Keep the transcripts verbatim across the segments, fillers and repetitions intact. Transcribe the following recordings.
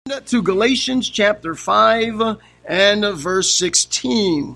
To Galatians chapter five and verse sixteen.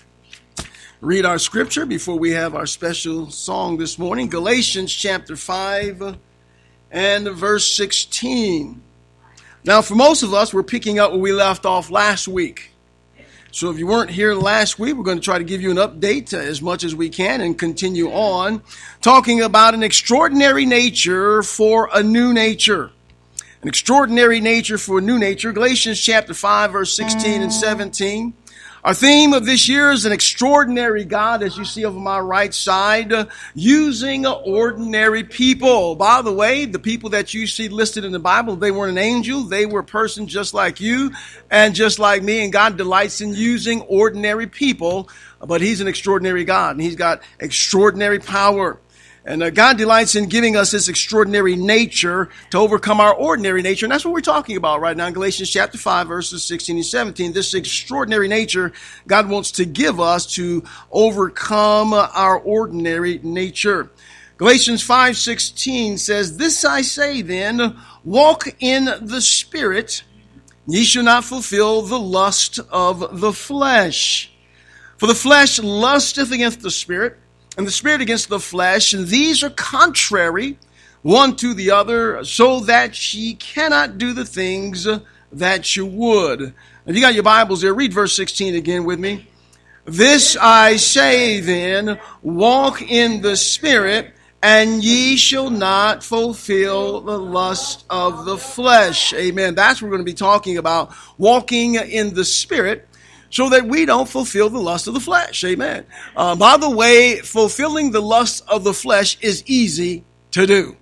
Read our scripture before we have our special song this morning. Galatians chapter five and verse sixteen. Now, for most of us, we're picking up where we left off last week. So if you weren't here last week, we're going to try to give you an update as much as we can and continue on talking about an extraordinary nature for a new nature. An extraordinary nature for a new nature. Galatians chapter five, verse sixteen and seventeen. Our theme of this year is an extraordinary God, as you see over my right side, uh, using ordinary people. By the way, the people that you see listed in the Bible, they weren't an angel. They were a person just like you and just like me. And God delights in using ordinary people. But He's an extraordinary God, and He's got extraordinary power. And uh, God delights in giving us this extraordinary nature to overcome our ordinary nature. And that's what we're talking about right now in Galatians chapter five, verses sixteen and seventeen. This extraordinary nature God wants to give us to overcome our ordinary nature. Galatians five sixteen says, "This I say then, walk in the Spirit, ye shall not fulfill the lust of the flesh. For the flesh lusteth against the Spirit, and the Spirit against the flesh, and these are contrary one to the other, so that ye cannot do the things that you would." If you got your Bibles there, read verse sixteen again with me. "This I say then, walk in the Spirit, and ye shall not fulfill the lust of the flesh." Amen. That's what we're going to be talking about, walking in the Spirit, so that we don't fulfill the lust of the flesh. Amen. Uh, by the way, fulfilling the lust of the flesh is easy to do.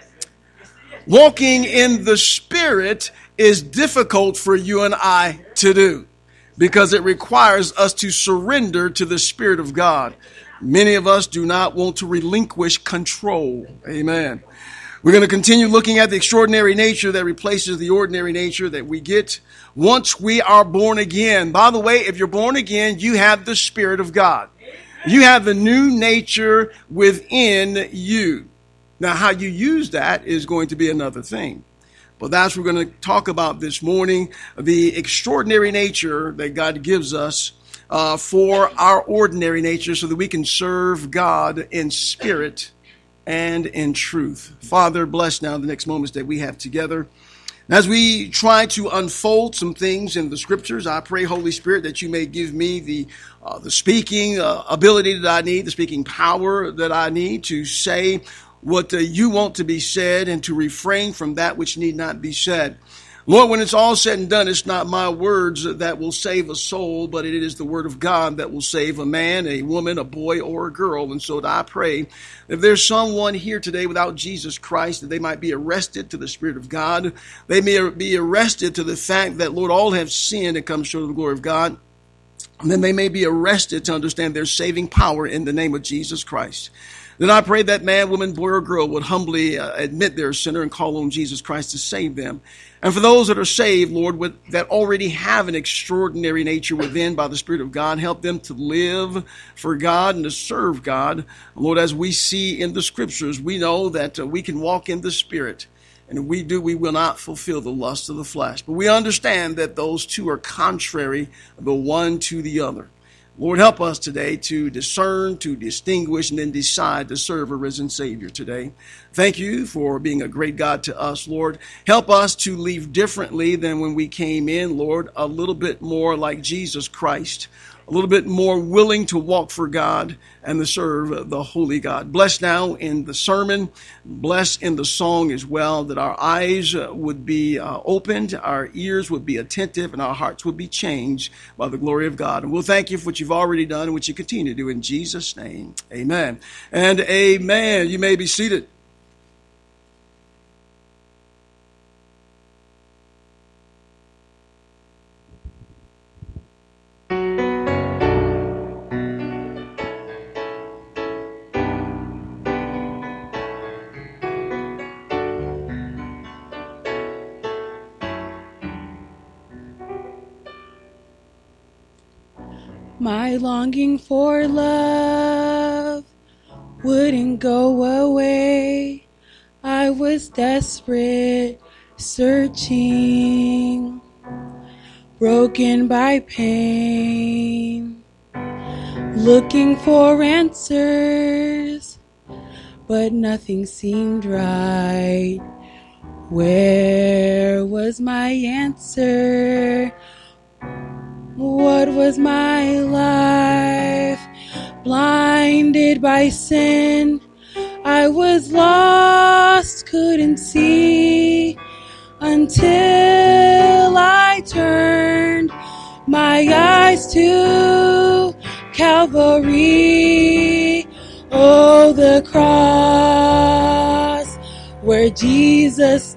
Walking in the Spirit is difficult for you and I to do, because it requires us to surrender to the Spirit of God. Many of us do not want to relinquish control. Amen. We're going to continue looking at the extraordinary nature that replaces the ordinary nature that we get once we are born again. By the way, if you're born again, you have the Spirit of God. You have the new nature within you. Now, how you use that is going to be another thing. But that's what we're going to talk about this morning, the extraordinary nature that God gives us uh, for our ordinary nature, so that we can serve God in spirit and in truth. Father, bless now the next moments that we have together. And as we try to unfold some things in the scriptures, I pray, Holy Spirit, that you may give me the uh, the speaking uh, ability that I need, the speaking power that I need to say what uh, you want to be said, and to refrain from that which need not be said. Lord, when it's all said and done, it's not my words that will save a soul, but it is the word of God that will save a man, a woman, a boy, or a girl. And so I pray, if there's someone here today without Jesus Christ, that they might be arrested to the Spirit of God. They may be arrested to the fact that, Lord, all have sinned and come short of the glory of God. And then they may be arrested to understand their saving power in the name of Jesus Christ. Then I pray that man, woman, boy, or girl would humbly uh, admit they're a sinner and call on Jesus Christ to save them. And for those that are saved, Lord, with, that already have an extraordinary nature within by the Spirit of God, help them to live for God and to serve God. Lord, as we see in the scriptures, we know that uh, we can walk in the Spirit. And if we do, we will not fulfill the lust of the flesh. But we understand that those two are contrary, the one to the other. Lord, help us today to discern, to distinguish, and then decide to serve a risen Savior today. Thank you for being a great God to us, Lord. Help us to leave differently than when we came in, Lord, a little bit more like Jesus Christ, a little bit more willing to walk for God and to serve the holy God. Bless now in the sermon, bless in the song as well, that our eyes would be uh, opened, our ears would be attentive, and our hearts would be changed by the glory of God. And we'll thank you for what you've already done and what you continue to do in Jesus' name. Amen and amen. You may be seated. My longing for love wouldn't go away. I was desperate, searching, broken by pain, looking for answers, but nothing seemed right. Where was my answer? What was my life? Blinded by sin, I was lost, couldn't see, until I turned my eyes to Calvary. Oh, the cross where Jesus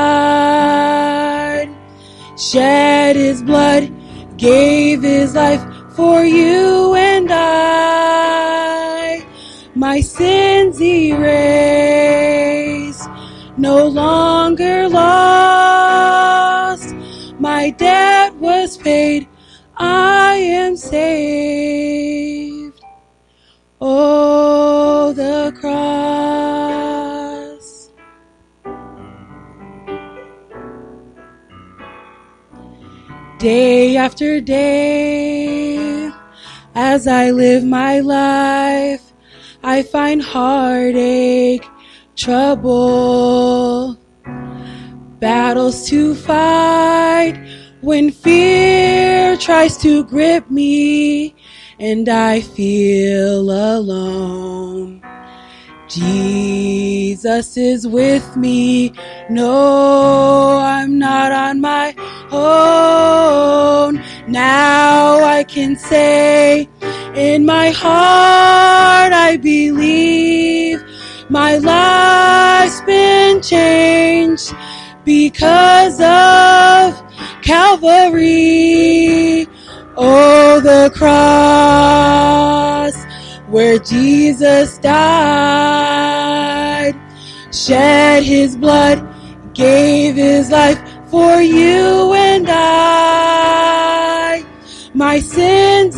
died, shed his blood, gave his life for you and I. My sins erased, no longer lost. My debt was paid, I am saved. Oh, the cross. Day after day, as I live my life, I find heartache, trouble, battles to fight when fear tries to grip me and I feel alone. Jesus is with me. No, I'm not on my own. Now I can say, in my heart I believe my life's been changed because of Calvary. Oh, the cross where Jesus died, shed his blood, gave his life for you and I. My sins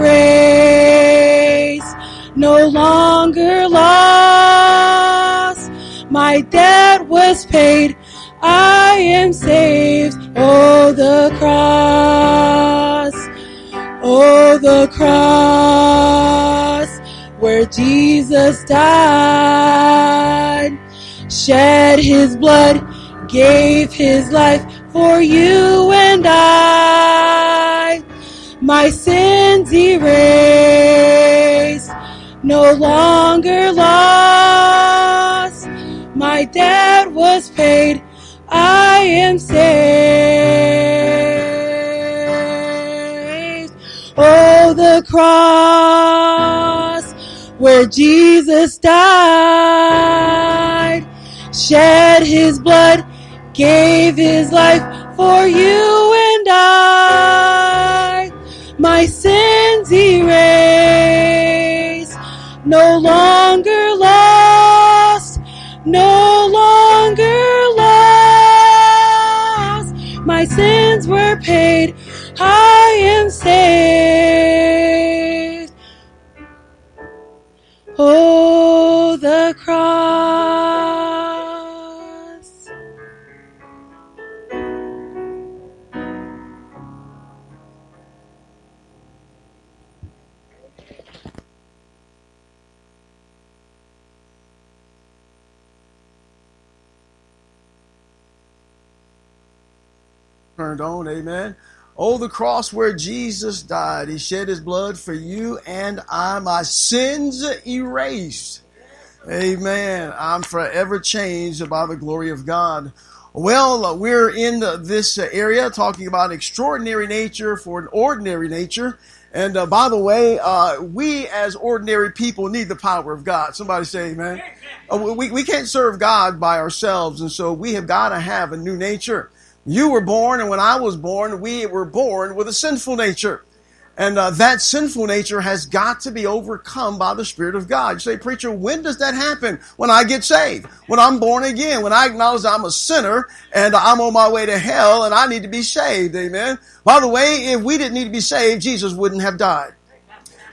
erased, no longer lost. My debt was paid, I am saved. Oh, the cross, oh, the cross where Jesus died, shed his blood, gave his life for you and I. My sins erased, no longer lost. My debt was paid, I am saved. Oh, the cross where Jesus died, shed his blood, gave his life for you and I. My sins erased, no longer lost, no longer lost. My sins were paid, I am saved. Oh, the cross. Turned on, amen. Oh, the cross where Jesus died. He shed his blood for you and I. My sins erased. Amen. I'm forever changed by the glory of God. Well, uh, we're in uh, this uh, area talking about extraordinary nature for an ordinary nature. And uh, by the way, uh, we as ordinary people need the power of God. Somebody say amen. Uh, we, we can't serve God by ourselves. And so we have got to have a new nature. You were born, and when I was born, we were born with a sinful nature. And uh, that sinful nature has got to be overcome by the Spirit of God. You say, preacher, when does that happen? When I get saved, when I'm born again, when I acknowledge I'm a sinner and I'm on my way to hell and I need to be saved. Amen. By the way, if we didn't need to be saved, Jesus wouldn't have died.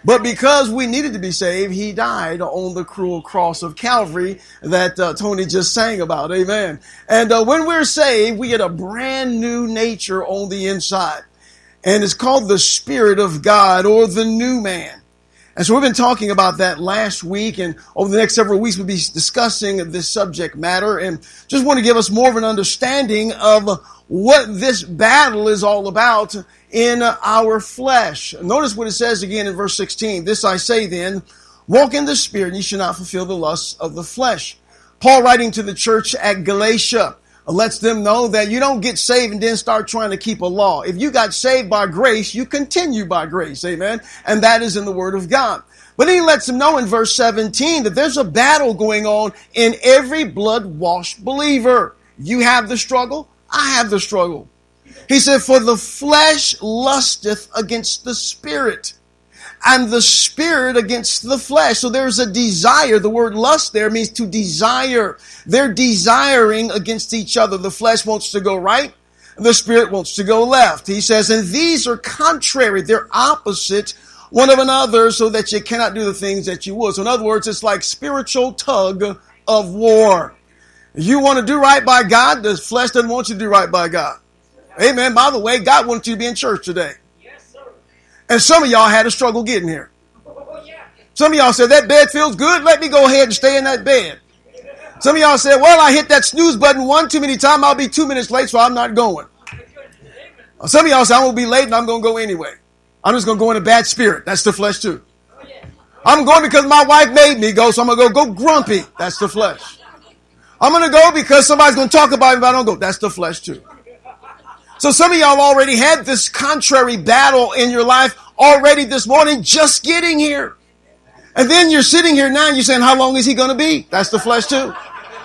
But because we needed to be saved, he died on the cruel cross of Calvary that uh, Tony just sang about. Amen. And uh, when we're saved, we get a brand new nature on the inside. And it's called the Spirit of God, or the new man. And so we've been talking about that last week, and over the next several weeks we'll be discussing this subject matter, and just want to give us more of an understanding of what this battle is all about in our flesh. Notice what it says again in verse sixteen. This I say then, walk in the Spirit, and you shall not fulfill the lusts of the flesh. Paul, writing to the church at Galatia, lets them know that you don't get saved and then start trying to keep a law. If you got saved by grace, you continue by grace. Amen. And that is in the Word of God. But he lets them know in verse seventeen that there's a battle going on in every blood-washed believer. You have the struggle. I have the struggle. He said, for the flesh lusteth against the spirit, and the spirit against the flesh. So there's a desire. The word lust there means to desire. They're desiring against each other. The flesh wants to go right. The spirit wants to go left. He says, and these are contrary. They're opposite one of another, so that you cannot do the things that you would. So in other words, it's like spiritual tug of war. You want to do right by God. The flesh doesn't want you to do right by God. Amen. By the way, God wants you to be in church today. And some of y'all had a struggle getting here. Some of y'all said, that bed feels good. Let me go ahead and stay in that bed. Some of y'all said, well, I hit that snooze button one too many times. I'll be two minutes late, so I'm not going. Some of y'all said, I'm going to be late and I'm going to go anyway. I'm just going to go in a bad spirit. That's the flesh too. I'm going because my wife made me go, so I'm going to go, go grumpy. That's the flesh. I'm going to go because somebody's going to talk about me if I don't go. That's the flesh too. So some of y'all already had this contrary battle in your life already this morning, just getting here. And then you're sitting here now and you're saying, how long is he going to be? That's the flesh too.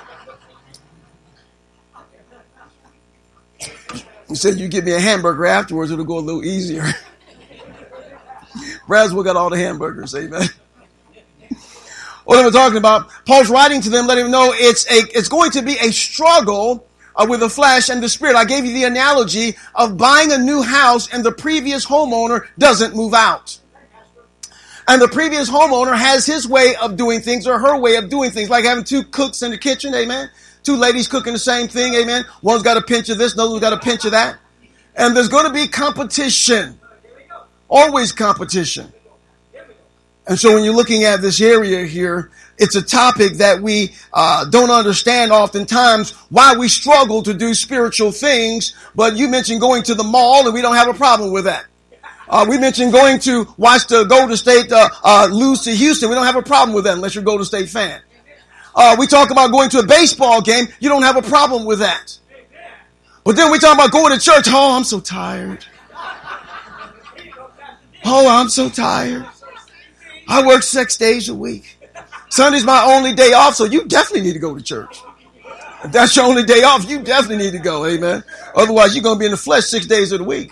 You said you give me a hamburger afterwards, it'll go a little easier. Braswell got all the hamburgers, amen. What am I talking about? Paul's writing to them, letting them know it's a, it's going to be a struggle Uh, with the flesh and the spirit. I gave you the analogy of buying a new house and the previous homeowner doesn't move out. And the previous homeowner has his way of doing things or her way of doing things, like having two cooks in the kitchen, amen. Two ladies cooking the same thing, amen. One's got a pinch of this, another one's got a pinch of that. And there's going to be competition. Always competition. And so when you're looking at this area here, it's a topic that we uh, don't understand oftentimes why we struggle to do spiritual things. But you mentioned going to the mall, and we don't have a problem with that. Uh, we mentioned going to watch the Golden State uh, uh, lose to Houston. We don't have a problem with that unless you're a Golden State fan. Uh, we talk about going to a baseball game. You don't have a problem with that. But then we talk about going to church. Oh, I'm so tired. Oh, I'm so tired. I work six days a week. Sunday's my only day off, so you definitely need to go to church. If that's your only day off, you definitely need to go, amen. Otherwise, you're going to be in the flesh six days of the week.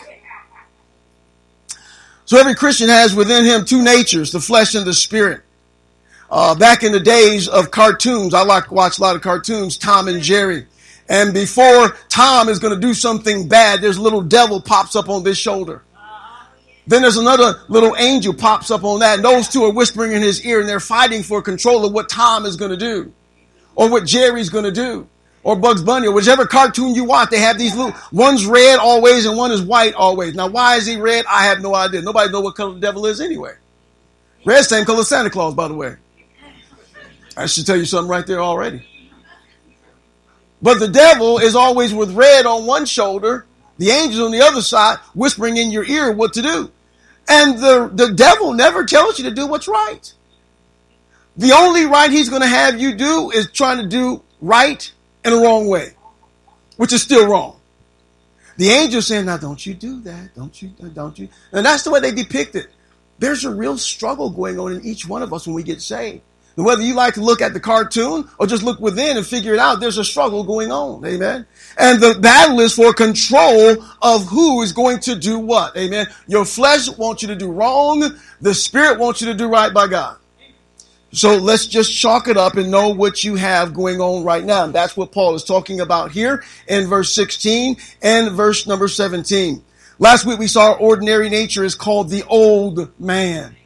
So every Christian has within him two natures, the flesh and the spirit. Uh, back in the days of cartoons, I like to watch a lot of cartoons, Tom and Jerry. And before Tom is going to do something bad, there's a little devil pops up on this shoulder. Then there's another little angel pops up on that, and those two are whispering in his ear, and they're fighting for control of what Tom is going to do, or what Jerry's going to do, or Bugs Bunny, or whichever cartoon you watch. They have these little, one's red always, and one is white always. Now, why is he red? I have no idea. Nobody knows what color the devil is anyway. Red's same color as Santa Claus, by the way. I should tell you something right there already. But the devil is always with red on one shoulder, the angel on the other side, whispering in your ear what to do. And the, the devil never tells you to do what's right. The only right he's going to have you do is trying to do right in a wrong way, which is still wrong. The angel saying, now don't you do that. Don't you, don't you. And that's the way they depict it. There's a real struggle going on in each one of us when we get saved. And whether you like to look at the cartoon or just look within and figure it out, there's a struggle going on. Amen. And the battle is for control of who is going to do what. Amen. Your flesh wants you to do wrong. The spirit wants you to do right by God. So let's just chalk it up and know what you have going on right now. And that's what Paul is talking about here in verse sixteen and verse number seventeen. Last week we saw our ordinary nature is called the old man.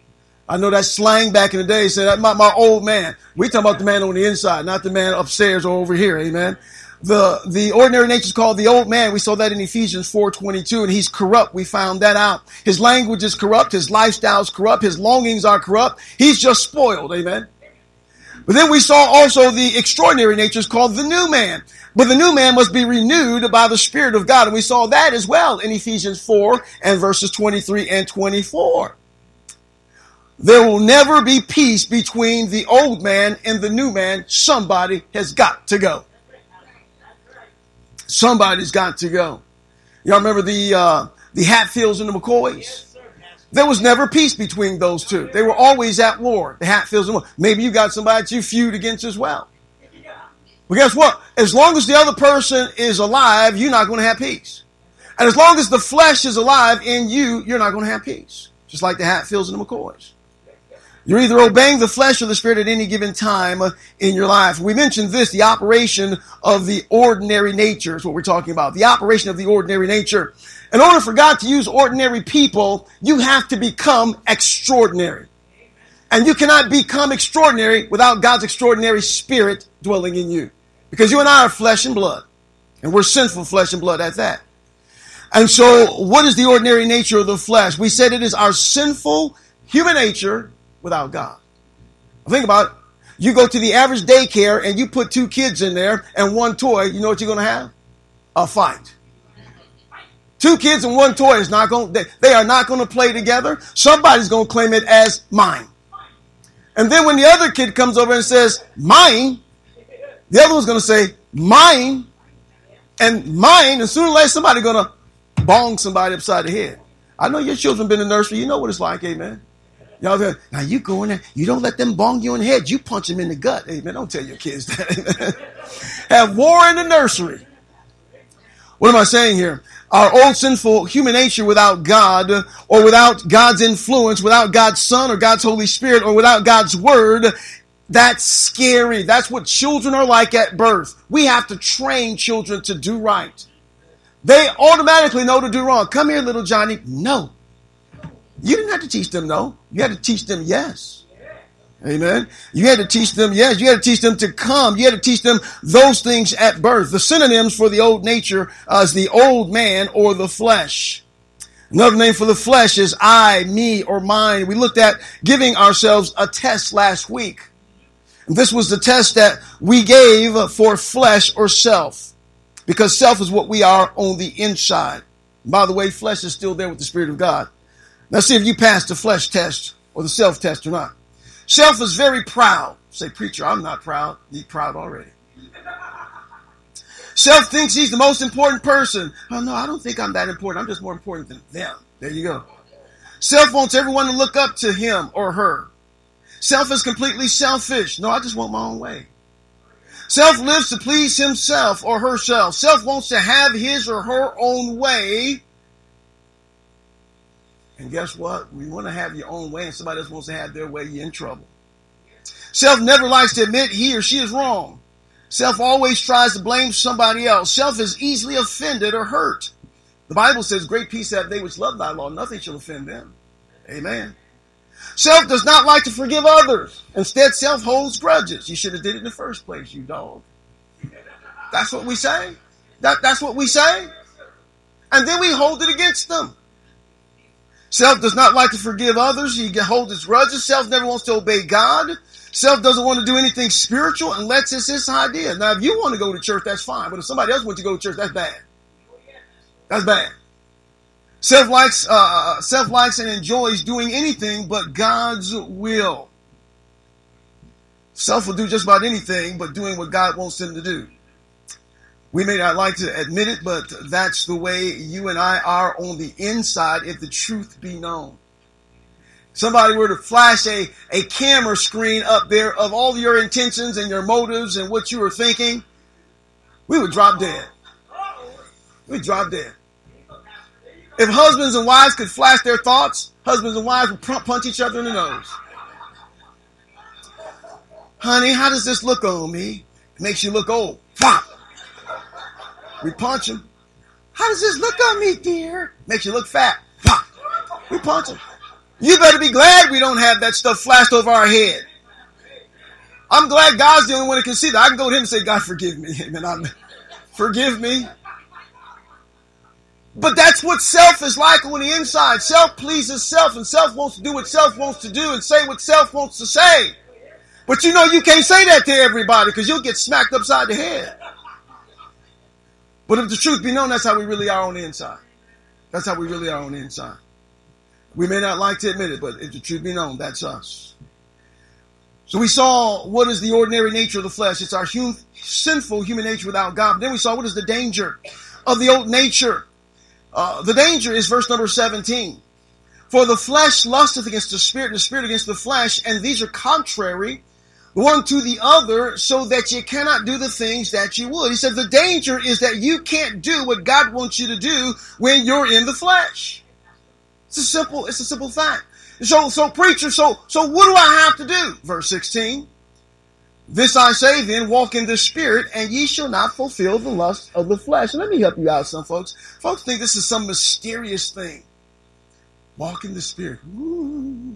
I know that slang back in the day said, my, my old man. We talking about the man on the inside, not the man upstairs or over here. Amen. The, the ordinary nature is called the old man. We saw that in Ephesians four twenty-two, and he's corrupt. We found that out. His language is corrupt. His lifestyle is corrupt. His longings are corrupt. He's just spoiled. Amen. But then we saw also the extraordinary nature is called the new man. But the new man must be renewed by the Spirit of God. And we saw that as well in Ephesians four and verses twenty-three and twenty-four. There will never be peace between the old man and the new man. Somebody has got to go. Somebody's got to go. Y'all remember the uh, the Hatfields and the McCoys? There was never peace between those two. They were always at war. The Hatfields and the McCoys. Maybe you got somebody that you feud against as well. But guess what? As long as the other person is alive, you're not going to have peace. And as long as the flesh is alive in you, you're not going to have peace. Just like the Hatfields and the McCoys. You're either obeying the flesh or the spirit at any given time in your life. We mentioned this, the operation of the ordinary nature is what we're talking about. The operation of the ordinary nature. In order for God to use ordinary people, you have to become extraordinary. And you cannot become extraordinary without God's extraordinary spirit dwelling in you. Because you and I are flesh and blood. And we're sinful flesh and blood at that. And so what is the ordinary nature of the flesh? We said it is our sinful human nature without God. Think about it. You go to the average daycare and you put two kids in there and one toy, you know what you're going to have? A fight. Two kids and one toy is not going, they, they are not going to play together. Somebody's going to claim it as mine. And then when the other kid comes over and says, mine, the other one's going to say, mine, and mine, and sooner or later somebody's going to bong somebody upside the head. I know your children been in nursery. You know what it's like, amen. Y'all there, now you go in there, you don't let them bong you in the head, you punch them in the gut. Amen. Don't tell your kids that. Amen. Have war in the nursery. What am I saying here? Our old sinful human nature without God, or without God's influence, without God's Son or God's Holy Spirit, or without God's Word, that's scary. That's what children are like at birth. We have to train children to do right. They automatically know to do wrong. Come here, little Johnny. No. You didn't have to teach them no. You had to teach them yes. Amen. You had to teach them yes. You had to teach them to come. You had to teach them those things at birth. The synonyms for the old nature uh, is the old man or the flesh. Another name for the flesh is I, me, or mine. We looked at giving ourselves a test last week. And this was the test that we gave for flesh or self. Because self is what we are on the inside. And by the way, flesh is still there with the Spirit of God. Now see if you pass the flesh test or the self test or not. Self is very proud. Say, preacher, I'm not proud. You're proud already. Self thinks he's the most important person. Oh no, I don't think I'm that important. I'm just more important than them. There you go. Self wants everyone to look up to him or her. Self is completely selfish. No, I just want my own way. Self lives to please himself or herself. Self wants to have his or her own way. And guess what? When you want to have your own way and somebody else wants to have their way, you're in trouble. Self never likes to admit he or she is wrong. Self always tries to blame somebody else. Self is easily offended or hurt. The Bible says, great peace have they which love thy law. Nothing shall offend them. Amen. Self does not like to forgive others. Instead, self holds grudges. You should have did it in the first place, you dog. That's what we say. That, that's what we say. And then we hold it against them. Self does not like to forgive others. He holds his grudges. Self never wants to obey God. Self doesn't want to do anything spiritual unless it's his idea. Now, if you want to go to church, that's fine. But if somebody else wants to go to church, that's bad. That's bad. Self likes, uh, self likes and enjoys doing anything but God's will. Self will do just about anything but doing what God wants them to do. We may not like to admit it, but that's the way you and I are on the inside if the truth be known. Somebody were to flash a, a camera screen up there of all your intentions and your motives and what you were thinking, we would drop dead. We'd drop dead. If husbands and wives could flash their thoughts, husbands and wives would punch each other in the nose. Honey, how does this look on me? It makes you look old. Pop. We punch him. How does this look on me, dear? Makes you look fat. Pop. We punch him. You better be glad we don't have that stuff flashed over our head. I'm glad God's the only one that can see that. I can go to him and say, God, forgive me. Amen. I'm, forgive me. But that's what self is like on the inside. Self pleases self, and self wants to do what self wants to do and say what self wants to say. But you know you can't say that to everybody because you'll get smacked upside the head. But if the truth be known, that's how we really are on the inside. That's how we really are on the inside. We may not like to admit it, but if the truth be known, that's us. So we saw what is the ordinary nature of the flesh. It's our hum- sinful human nature without God. But then we saw what is the danger of the old nature. Uh, the danger is verse number seventeen. For the flesh lusteth against the spirit, and the spirit against the flesh, and these are contrary one to the other, so that you cannot do the things that you would. He said the danger is that you can't do what God wants you to do when you're in the flesh. It's a simple, it's a simple fact. So, so preacher, so, so what do I have to do? Verse sixteen. This I say then, walk in the spirit, and ye shall not fulfill the lust of the flesh. And let me help you out, some folks. Folks think this is some mysterious thing. Walk in the spirit. Woo.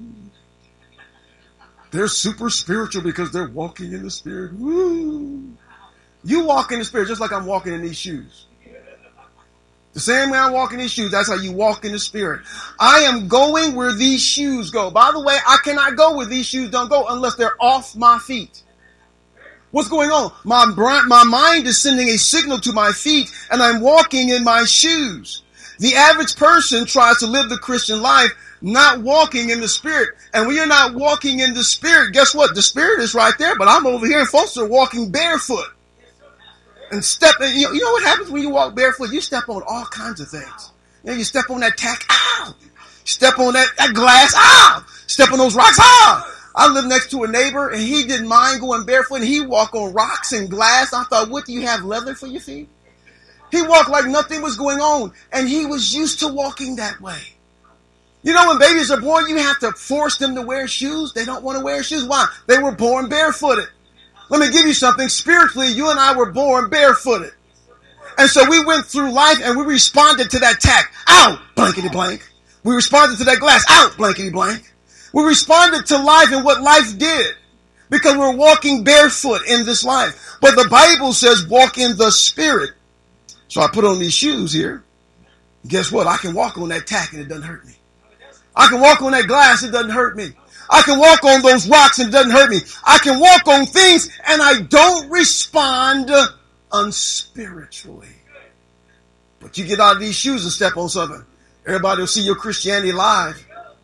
They're super spiritual because they're walking in the spirit. Woo. You walk in the spirit just like I'm walking in these shoes. The same way I walk in these shoes, that's how you walk in the spirit. I am going where these shoes go. By the way, I cannot go where these shoes don't go unless they're off my feet. What's going on? My, my mind is sending a signal to my feet, and I'm walking in my shoes. The average person tries to live the Christian life not walking in the spirit. And when you're not walking in the spirit, guess what? The spirit is right there, but I'm over here, and folks are walking barefoot. And step, you know, you know what happens when you walk barefoot? You step on all kinds of things. You know, you step on that tack, ow! Step on that, that glass, ow! Step on those rocks, ow! I live next to a neighbor, and he didn't mind going barefoot, and he walked on rocks and glass. I thought, what, do you have leather for your feet? He walked like nothing was going on, and he was used to walking that way. You know, when babies are born, you have to force them to wear shoes. They don't want to wear shoes. Why? They were born barefooted. Let me give you something. Spiritually, you and I were born barefooted. And so we went through life, and we responded to that tack. Ow! Blankety blank. We responded to that glass. Ow! Blankety blank. We responded to life and what life did because we're walking barefoot in this life. But the Bible says walk in the spirit. So I put on these shoes here. Guess what? I can walk on that tack and it doesn't hurt me. I can walk on that glass, it doesn't hurt me. I can walk on those rocks and it doesn't hurt me. I can walk on things and I don't respond unspiritually. But you get out of these shoes and step on something. Everybody will see your Christianity live.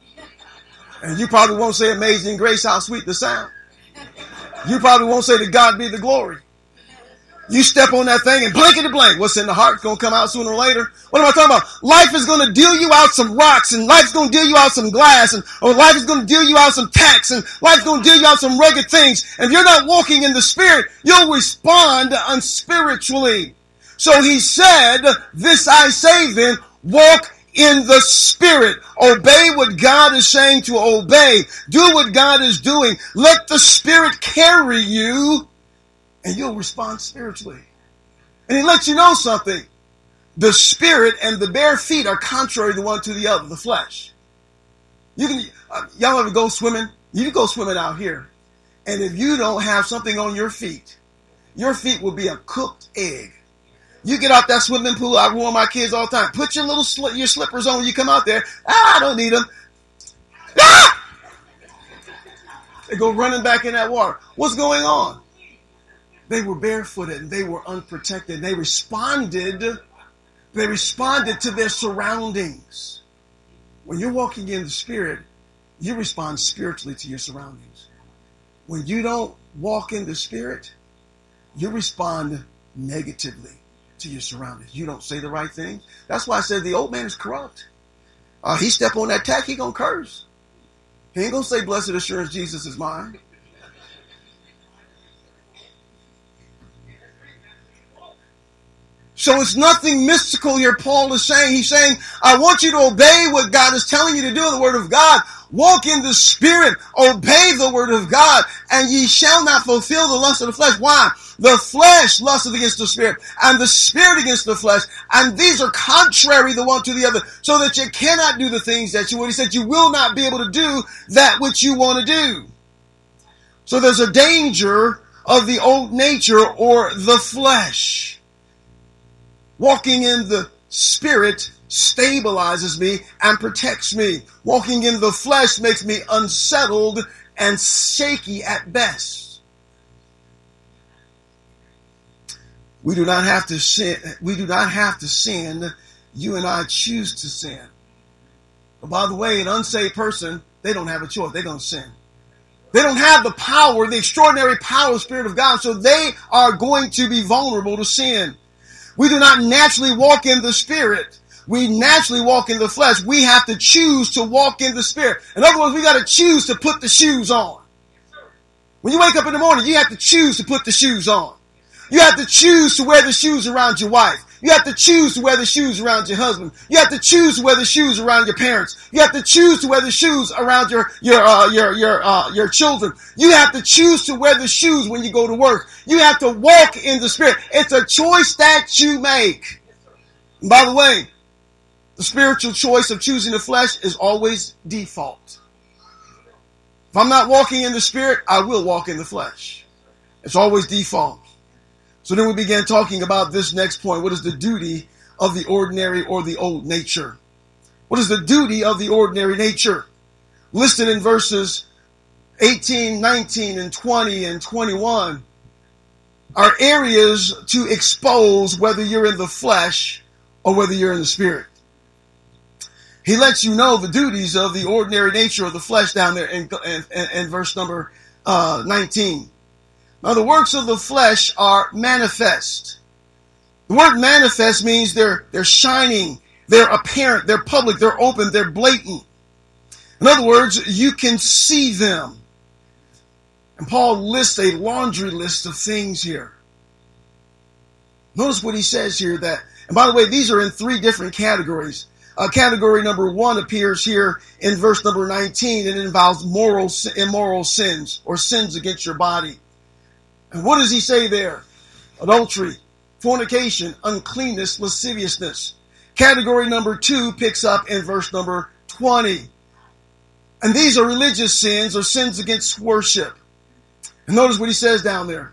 And you probably won't say amazing grace, how sweet the sound. You probably won't say to God be the glory. You step on that thing and blankety blank. What's in the heart is going to come out sooner or later. What am I talking about? Life is going to deal you out some rocks, and life's going to deal you out some glass, and or life is going to deal you out some tacks, and life's going to deal you out some rugged things. And if you're not walking in the spirit, you'll respond unspiritually. So he said, this I say then, walk in the spirit. Obey what God is saying to obey. Do what God is doing. Let the spirit carry you, and you'll respond spiritually. And he lets you know something. The spirit and the bare feet are contrary the one to the other, the flesh. You can, uh, y'all ever go swimming? You go swimming out here, and if you don't have something on your feet, your feet will be a cooked egg. You get out that swimming pool, I warn my kids all the time, put your little sli- your slippers on when you come out there. Ah, I don't need them. Ah! They go running back in that water. What's going on? They were barefooted and they were unprotected. They responded, they responded to their surroundings. When you're walking in the spirit, you respond spiritually to your surroundings. When you don't walk in the spirit, you respond negatively to your surroundings. You don't say the right thing. That's why I said the old man is corrupt. Uh, he step on that tack, he gonna curse. He ain't gonna say, blessed assurance, Jesus is mine. So it's nothing mystical here Paul is saying. He's saying, I want you to obey what God is telling you to do in the Word of God. Walk in the Spirit. Obey the word of God, and ye shall not fulfill the lust of the flesh. Why? The flesh lusteth against the Spirit, and the Spirit against the flesh. And these are contrary the one to the other, so that you cannot do the things that you would. He said you will not be able to do that which you want to do. So there's a danger of the old nature or the flesh. Walking in the Spirit stabilizes me and protects me. Walking in the flesh makes me unsettled and shaky at best. We do not have to sin. We do not have to sin. You and I choose to sin. But by the way, an unsaved person, they don't have a choice. They're going to sin. They don't have the power, the extraordinary power of the Spirit of God, so they are going to be vulnerable to sin. We do not naturally walk in the Spirit. We naturally walk in the flesh. We have to choose to walk in the Spirit. In other words, we got to choose to put the shoes on. When you wake up in the morning, you have to choose to put the shoes on. You have to choose to wear the shoes around your wife. You have to choose to wear the shoes around your husband. You have to choose to wear the shoes around your parents. You have to choose to wear the shoes around your your uh, your your uh, your children. You have to choose to wear the shoes when you go to work. You have to walk in the Spirit. It's a choice that you make. And by the way, the spiritual choice of choosing the flesh is always default. If I'm not walking in the Spirit, I will walk in the flesh. It's always default. So then we began talking about this next point. What is the duty of the ordinary or the old nature? What is the duty of the ordinary nature? Listed in verses eighteen, nineteen, and twenty and twenty-one are areas to expose whether you're in the flesh or whether you're in the Spirit. He lets you know the duties of the ordinary nature of the flesh down there in, in, in verse number uh, nineteen. Now, the works of the flesh are manifest. The word manifest means they're, they're shining, they're apparent, they're public, they're open, they're blatant. In other words, you can see them. And Paul lists a laundry list of things here. Notice what he says here that, and by the way, these are in three different categories. Uh, category number one appears here in verse number nineteen, and it involves moral, immoral sins or sins against your body. And what does he say there? Adultery, fornication, uncleanness, lasciviousness. Category number two picks up in verse number twenty. And these are religious sins or sins against worship. And notice what he says down there.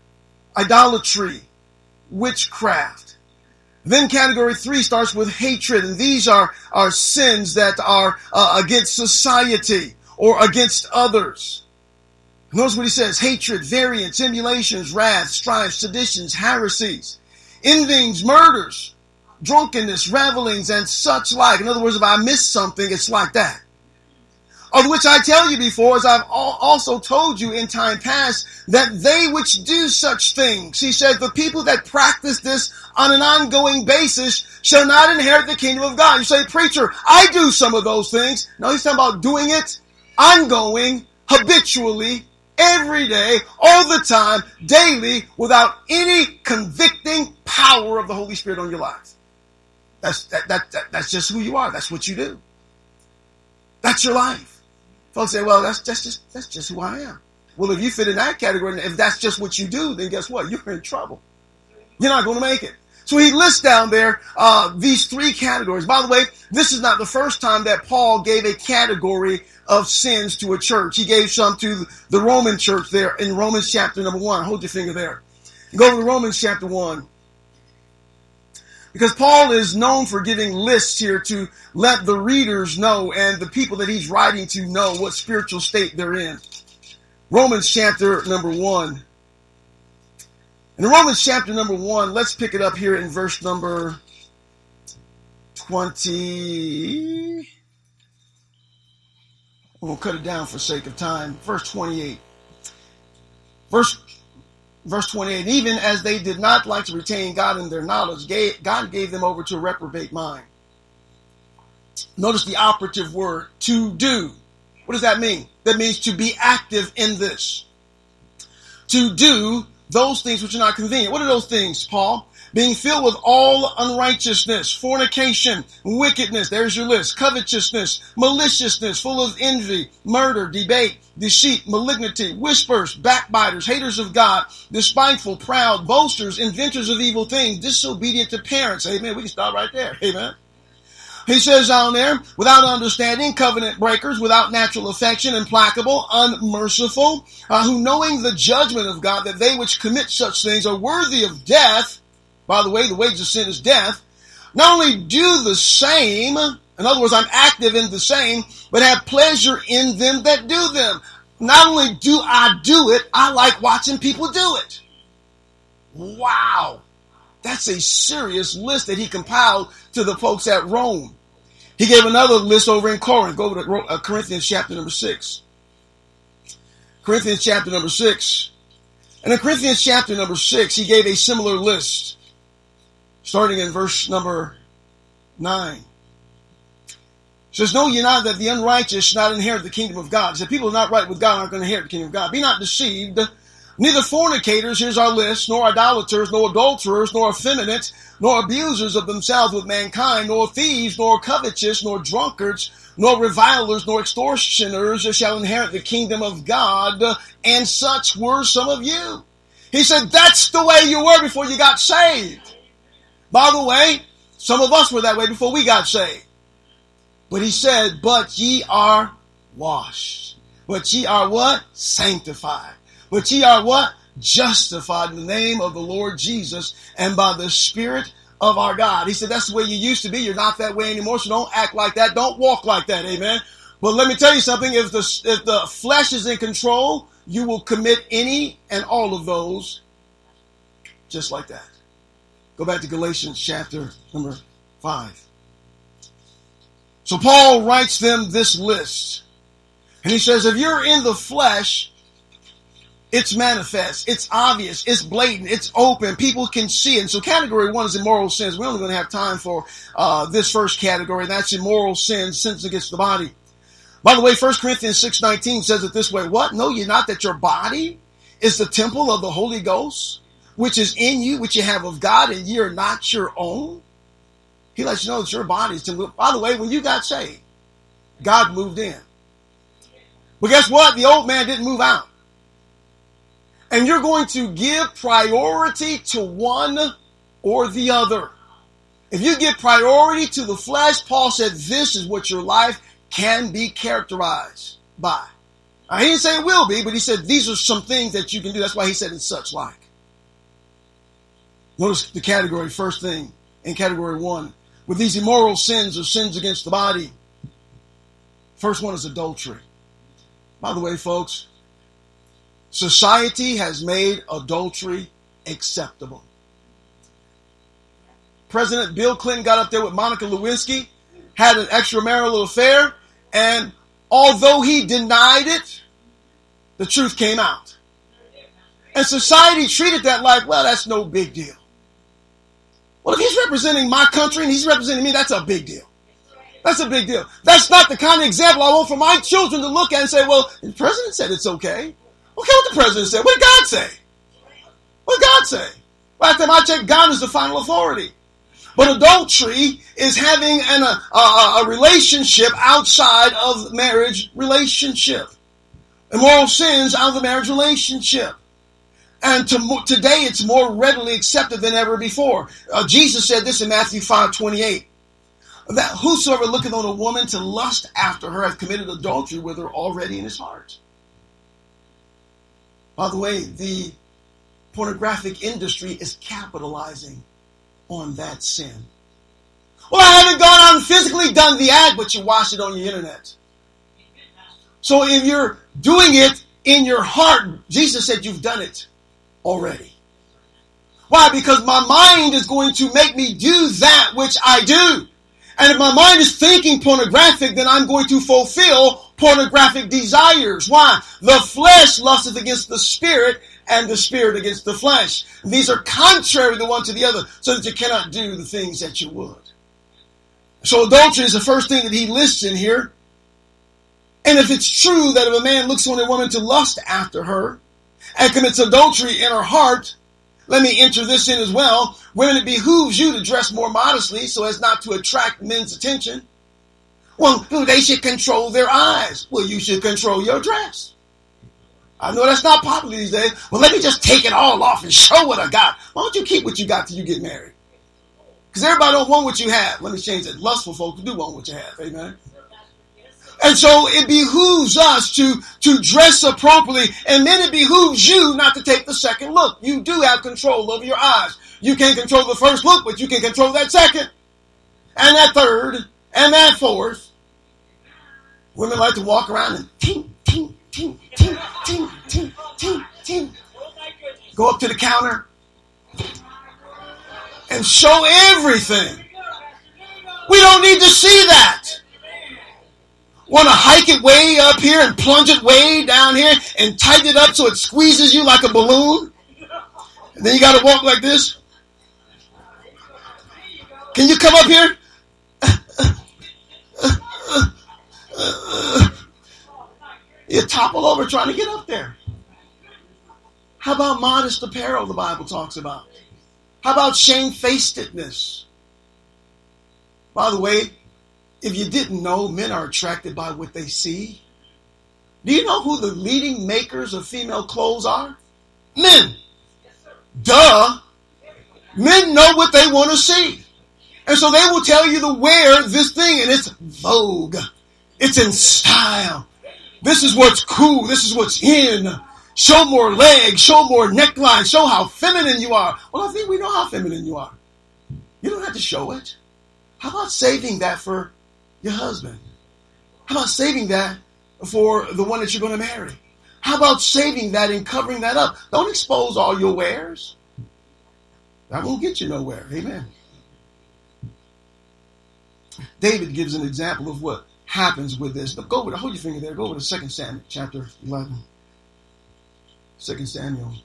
Idolatry, witchcraft. Then category three starts with hatred. And these are, are sins that are uh, against society or against others. Notice what he says: hatred, variance, emulations, wrath, strife, seditions, heresies, envyings, murders, drunkenness, revelings, and such like. In other words, if I miss something, it's like that. Of which I tell you before, as I've also told you in time past, that they which do such things, he said, the people that practice this on an ongoing basis shall not inherit the kingdom of God. You say, preacher, I do some of those things. No, he's talking about doing it ongoing, habitually, every day, all the time, daily, without any convicting power of the Holy Spirit on your life. That's that, that, that that's just who you are. That's what you do. That's your life. Folks say, well, that's, that's just that's just who I am. Well, if you fit in that category, if that's just what you do, then guess what? You're in trouble. You're not going to make it. So he lists down there uh, these three categories. By the way, this is not the first time that Paul gave a category of sins to a church. He gave some to the Roman church there in Romans chapter number one. Hold your finger there. Go to Romans chapter one. Because Paul is known for giving lists here to let the readers know and the people that he's writing to know what spiritual state they're in. Romans chapter number one. In Romans chapter number one, let's pick it up here in verse number twenty. We'll cut it down for sake of time. Verse twenty-eight. Verse, verse twenty-eight. Even as they did not like to retain God in their knowledge, God gave them over to a reprobate mind. Notice the operative word, to do. What does that mean? That means to be active in this. To do those things which are not convenient. What are those things, Paul? being filled with all unrighteousness, fornication, wickedness, there's your list, covetousness, maliciousness, full of envy, murder, debate, deceit, malignity, whisperers, backbiters, haters of God, despiteful, proud, boasters, inventors of evil things, disobedient to parents. Amen. We can start right there. Amen. He says down there, without understanding, covenant breakers, without natural affection, implacable, unmerciful, uh, who knowing the judgment of God, that they which commit such things are worthy of death. By the way, the wages of sin is death. Not only do the same, in other words, I'm active in the same, but have pleasure in them that do them. Not only do I do it, I like watching people do it. Wow. That's a serious list that he compiled to the folks at Rome. He gave another list over in Corinth. Go to Corinthians chapter number six. Corinthians chapter number six. And in Corinthians chapter number six, he gave a similar list, starting in verse number nine. It says, know ye not that the unrighteous shall not inherit the kingdom of God. He said, people who are not right with God aren't going to inherit the kingdom of God. Be not deceived. Neither fornicators, here's our list, nor idolaters, nor adulterers, nor effeminate, nor abusers of themselves with mankind, nor thieves, nor covetous, nor drunkards, nor revilers, nor extortioners shall inherit the kingdom of God. And such were some of you. He said, that's the way you were before you got saved. By the way, some of us were that way before we got saved. But he said, but ye are washed. But ye are what? Sanctified. But ye are what? Justified in the name of the Lord Jesus and by the Spirit of our God. He said, that's the way you used to be. You're not that way anymore. So don't act like that. Don't walk like that. Amen. But let me tell you something. If the, if the flesh is in control, you will commit any and all of those just like that. Go back to Galatians chapter number five. So Paul writes them this list. And he says, if you're in the flesh, it's manifest, it's obvious, it's blatant, it's open, people can see it. And so category one is immoral sins. We're only going to have time for uh, this first category, and that's immoral sins, sins against the body. By the way, First Corinthians six nineteen says it this way, what? Know ye not that your body is the temple of the Holy Ghost, which is in you, which you have of God, and ye are not your own? He lets you know that your body is temple. By the way, when you got saved, God moved in. But guess what? The old man didn't move out. And you're going to give priority to one or the other. If you give priority to the flesh, Paul said this is what your life can be characterized by. Now, he didn't say it will be, but he said these are some things that you can do. That's why he said it's such like. Notice the category, first thing in category one. With these immoral sins or sins against the body. First one is adultery. By the way, folks, society has made adultery acceptable. President Bill Clinton got up there with Monica Lewinsky, had an extramarital affair, and although he denied it, the truth came out. And society treated that like, well, that's no big deal. Well, if he's representing my country and he's representing me, that's a big deal. That's a big deal. That's not the kind of example I want for my children to look at and say, well, the president said it's okay. Okay, what the president said. What did God say? What did God say? Last time I checked, God is the final authority. But adultery is having an, a, a, a relationship outside of marriage relationship. Immoral sins out of the marriage relationship. And to, today it's more readily accepted than ever before. Uh, Jesus said this in Matthew five twenty-eight. That whosoever looketh on a woman to lust after her hath committed adultery with her already in his heart. By the way, the pornographic industry is capitalizing on that sin. Well, I haven't gone out and physically done the act, but you watch it on your internet. So if you're doing it in your heart, Jesus said you've done it already. Why? Because my mind is going to make me do that which I do. And if my mind is thinking pornographic, then I'm going to fulfill pornographic desires. Why? The flesh lusteth against the spirit, and the spirit against the flesh. These are contrary the one to the other, so that you cannot do the things that you would. So adultery is the first thing that he lists in here. And if it's true that if a man looks on a woman to lust after her, and commits adultery in her heart, Let me enter this in as well. Women, it behooves you to dress more modestly so as not to attract men's attention. Well, they should control their eyes. Well, you should control your dress. I know that's not popular these days. Well, let me just take it all off and show what I got. Why don't you keep what you got till you get married? Because everybody don't want what you have. Let me change that. Lustful folks do want what you have. Amen. And so it behooves us to, to dress appropriately. And then it behooves you not to take the second look. You do have control over your eyes. You can't control the first look, but you can control that second. And that third. And that fourth. Women like to walk around and ting, ting, ting, ting, ting, ting, ting, ting. Go up to the counter and show everything. We don't need to see that. Want to hike it way up here and plunge it way down here and tighten it up so it squeezes you like a balloon? And then you got to walk like this? Can you come up here? You topple over trying to get up there. How about modest apparel the Bible talks about? How about shamefacedness? By the way, if you didn't know, men are attracted by what they see. Do you know who the leading makers of female clothes are? Men. Duh. Men know what they want to see. And so they will tell you to wear this thing, and it's vogue. It's in style. This is what's cool. This is what's in. Show more legs. Show more neckline. Show how feminine you are. Well, I think we know how feminine you are. You don't have to show it. How about saving that for your husband? How about saving that for the one that you're going to marry? How about saving that and covering that up? Don't expose all your wares. That won't get you nowhere. Amen. David gives an example of what happens with this. Go over, hold your finger there. Go over to Second Samuel chapter eleven. Second Samuel.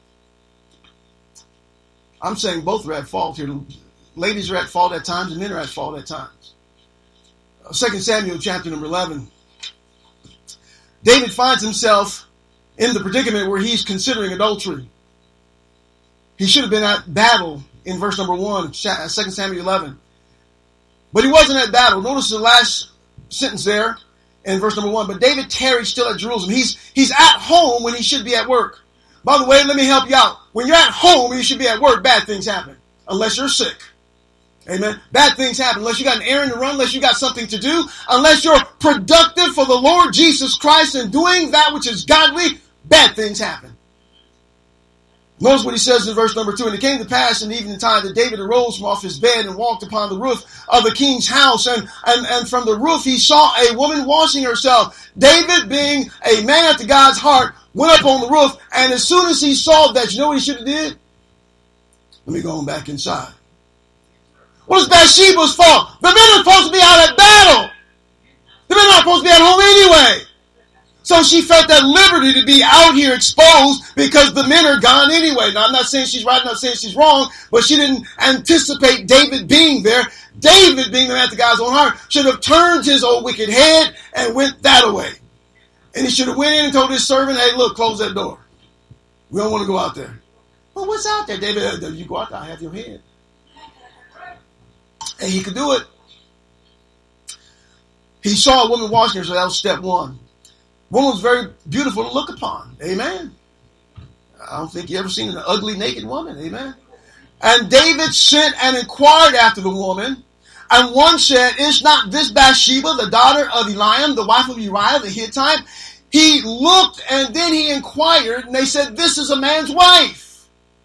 I'm saying both are at fault here. Ladies are at fault at times and men are at fault at times. Second Samuel chapter number eleven. David finds himself in the predicament where he's considering adultery. He should have been at battle in verse number one, Second Samuel eleven. But he wasn't at battle. Notice the last sentence there in verse number one. But David tarried still at Jerusalem. He's, he's at home when he should be at work. By the way, let me help you out. When you're at home and you should be at work, bad things happen. Unless you're sick. Amen. Bad things happen. Unless you got an errand to run, unless you got something to do, unless you're productive for the Lord Jesus Christ and doing that which is godly, bad things happen. Notice what he says in verse number two. And it came to pass in the evening time that David arose from off his bed and walked upon the roof of the king's house. And, and, and from the roof he saw a woman washing herself. David, being a man after God's heart, went up on the roof. And as soon as he saw that, you know what he should have did? Let me go on back inside. What is Bathsheba's fault? The men are supposed to be out at battle. The men aren't supposed to be at home anyway. So she felt that liberty to be out here exposed because the men are gone anyway. Now, I'm not saying she's right, I'm not saying she's wrong, but she didn't anticipate David being there. David, being the man after God's own heart, should have turned his old wicked head and went that away. And he should have went in and told his servant, hey, look, close that door. We don't want to go out there. Well, what's out there, David? You go out there, I have your head. And he could do it. He saw a woman washing herself. That was step one. Woman was very beautiful to look upon. Amen. I don't think you ever seen an ugly naked woman. Amen. And David sent and inquired after the woman. And one said, is not this Bathsheba, the daughter of Eliam, the wife of Uriah the Hittite? He looked and then he inquired, and they said, this is a man's wife.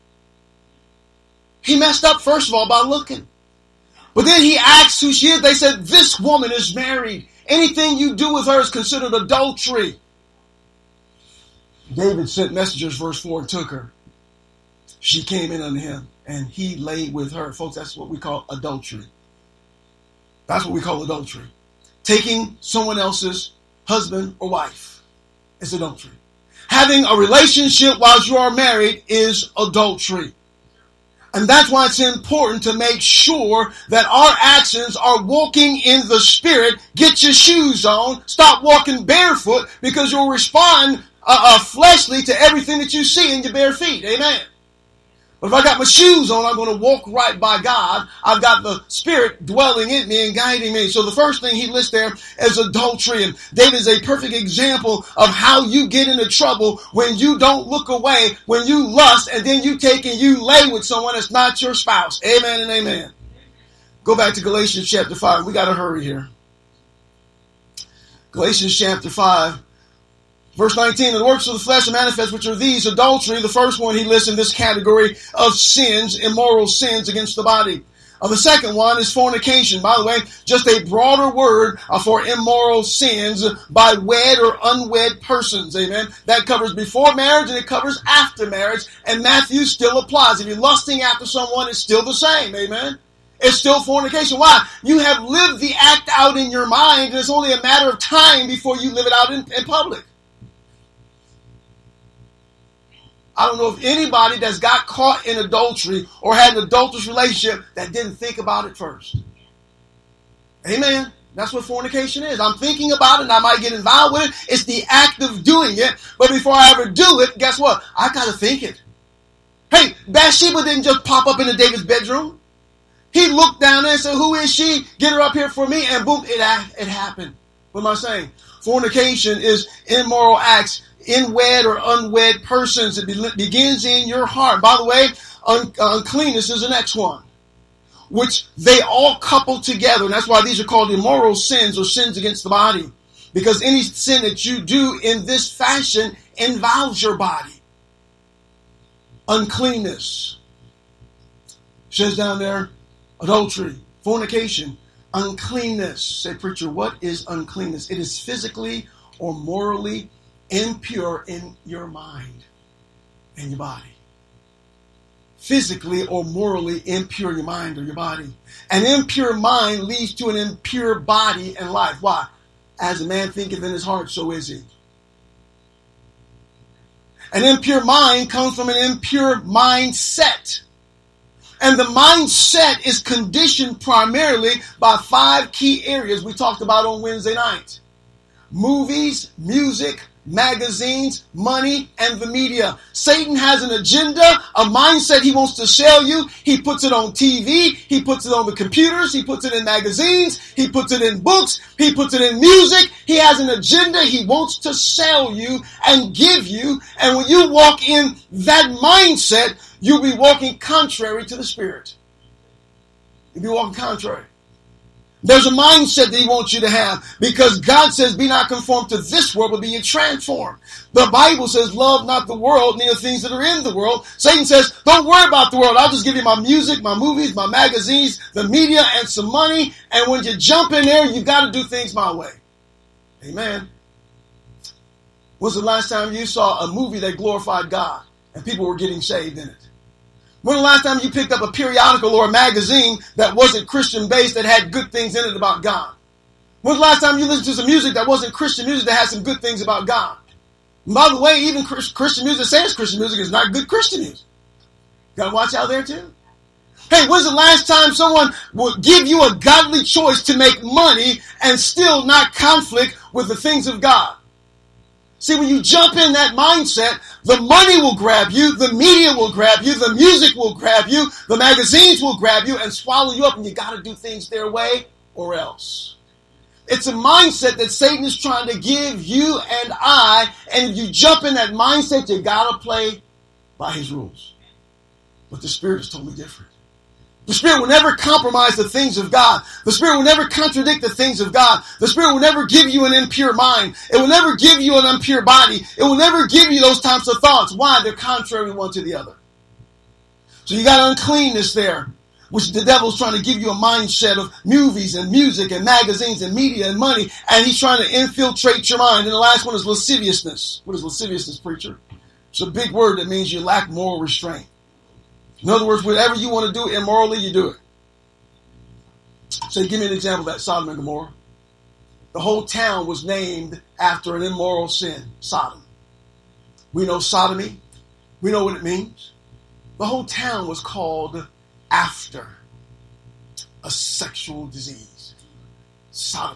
He messed up, first of all, by looking. But then he asked who she is. They said, this woman is married. Anything you do with her is considered adultery. David sent messengers, verse four, and took her. She came in unto him, and he lay with her. Folks, that's what we call adultery. That's what we call adultery. Taking someone else's husband or wife is adultery. Having a relationship while you are married is adultery. And that's why it's important to make sure that our actions are walking in the Spirit. Get your shoes on. Stop walking barefoot because you'll respond uh, uh, fleshly to everything that you see in your bare feet. Amen. But if I got my shoes on, I'm going to walk right by God. I've got the Spirit dwelling in me and guiding me. So the first thing he lists there is adultery. And David is a perfect example of how you get into trouble when you don't look away, when you lust, and then you take and you lay with someone that's not your spouse. Amen and amen. Go back to Galatians chapter five. We got to hurry here. Galatians chapter five. Verse nineteen, the works of the flesh are manifest, which are these: adultery. The first one he lists in this category of sins, immoral sins against the body. Uh, the second one is fornication. By the way, just a broader word uh, for immoral sins by wed or unwed persons. Amen. That covers before marriage and it covers after marriage. And Matthew still applies. If you're lusting after someone, it's still the same. Amen. It's still fornication. Why? You have lived the act out in your mind, and it's only a matter of time before you live it out in, in public. I don't know if anybody that's got caught in adultery or had an adulterous relationship that didn't think about it first. Amen. That's what fornication is. I'm thinking about it and I might get involved with it. It's the act of doing it. But before I ever do it, guess what? I got to think it. Hey, Bathsheba didn't just pop up into David's bedroom. He looked down there and said, who is she? Get her up here for me. And boom, it, it happened. What am I saying? Fornication is immoral acts in wed or unwed persons. It be- begins in your heart. By the way, un- uncleanness is the next one, which they all couple together. And that's why these are called immoral sins or sins against the body. Because any sin that you do in this fashion involves your body. Uncleanness. It says down there, adultery, fornication, uncleanness. Say, preacher, what is uncleanness? It is physically or morally impure in your mind and your body. Physically or morally impure in your mind or your body. An impure mind leads to an impure body and life. Why? As a man thinketh in his heart, so is he. An impure mind comes from an impure mindset. And the mindset is conditioned primarily by five key areas we talked about on Wednesday night. Movies, music, magazines, money, and the media. Satan has an agenda, a mindset he wants to sell you. He puts it on T V. He puts it on the computers. He puts it in magazines. He puts it in books. He puts it in music. He has an agenda he wants to sell you and give you. And when you walk in that mindset, you'll be walking contrary to the Spirit. You'll be walking contrary. There's a mindset that he wants you to have because God says, be not conformed to this world, but be ye transformed. The Bible says, love not the world, neither things that are in the world. Satan says, don't worry about the world. I'll just give you my music, my movies, my magazines, the media, and some money. And when you jump in there, you got to do things my way. Amen. When's the last time you saw a movie that glorified God and people were getting saved in it? When the last time you picked up a periodical or a magazine that wasn't Christian-based that had good things in it about God? When the last time you listened to some music that wasn't Christian music that had some good things about God? And by the way, even Christian music says Christian music is not good Christian music. Got to watch out there too. Hey, when's the last time someone would give you a godly choice to make money and still not conflict with the things of God? See, when you jump in that mindset, the money will grab you, the media will grab you, the music will grab you, the magazines will grab you and swallow you up, and you got to do things their way or else. It's a mindset that Satan is trying to give you and I, and if you jump in that mindset, you got to play by his rules. But the Spirit is totally different. The Spirit will never compromise the things of God. The Spirit will never contradict the things of God. The Spirit will never give you an impure mind. It will never give you an impure body. It will never give you those types of thoughts. Why? They're contrary one to the other. So you got uncleanness there, which the devil's trying to give you a mindset of movies and music and magazines and media and money, and he's trying to infiltrate your mind. And the last one is lasciviousness. What is lasciviousness, preacher? It's a big word that means you lack moral restraint. In other words, whatever you want to do immorally, you do it. So give me an example of that, Sodom and Gomorrah. The whole town was named after an immoral sin, Sodom. We know sodomy. We know what it means. The whole town was called after a sexual disease. Sodomy.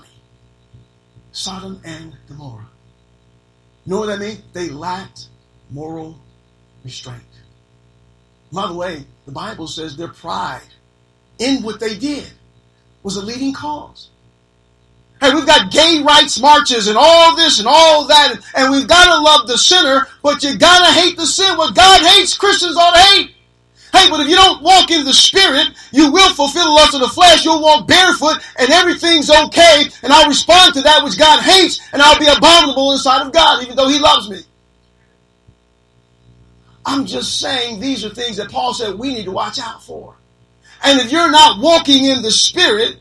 Sodom and Gomorrah. You know what that means? They lacked moral restraint. By the way, the Bible says their pride in what they did was a leading cause. Hey, we've got gay rights marches and all this and all that, and we've got to love the sinner, but you got to hate the sin. What God hates, Christians ought to hate. Hey, but if you don't walk in the Spirit, you will fulfill the lust of the flesh. You'll walk barefoot and everything's okay, and I'll respond to that which God hates, and I'll be abominable inside of God, even though He loves me. I'm just saying these are things that Paul said we need to watch out for. And if you're not walking in the Spirit,